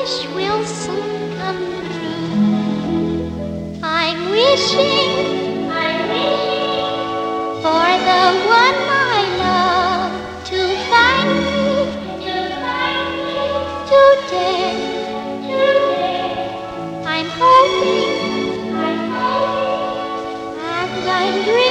wish will soon come true. I'm wishing for the one I love to find me today. I'm hoping and I'm dreaming